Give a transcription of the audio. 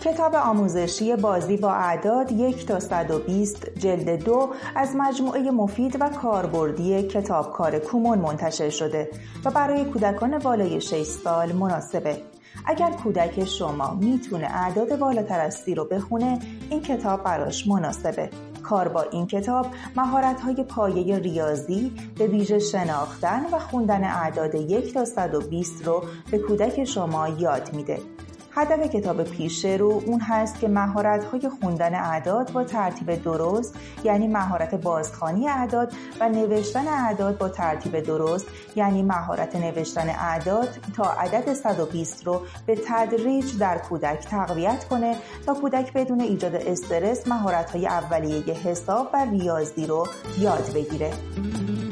کتاب آموزشی بازی با اعداد 1 تا 120 جلد 2 از مجموعه مفید و کاربردی کتابکار کومون منتشر شده و برای کودکان بالای 6 سال مناسبه. اگر کودک شما میتونه اعداد بالاتر از 30 رو بخونه، این کتاب براش مناسبه. کار با این کتاب مهارت‌های پایه ریاضی به ویژه شناختن و خوندن اعداد 1 تا 120 رو به کودک شما یاد میده. هدف کتاب پیش رو اون هست که مهارت‌های خوندن اعداد با ترتیب درست، یعنی مهارت بازخوانی اعداد، و نوشتن اعداد با ترتیب درست، یعنی مهارت نوشتن اعداد تا عدد 120 رو به تدریج در کودک تقویت کنه تا کودک بدون ایجاد استرس مهارت‌های اولیه حساب و ریاضی رو یاد بگیره.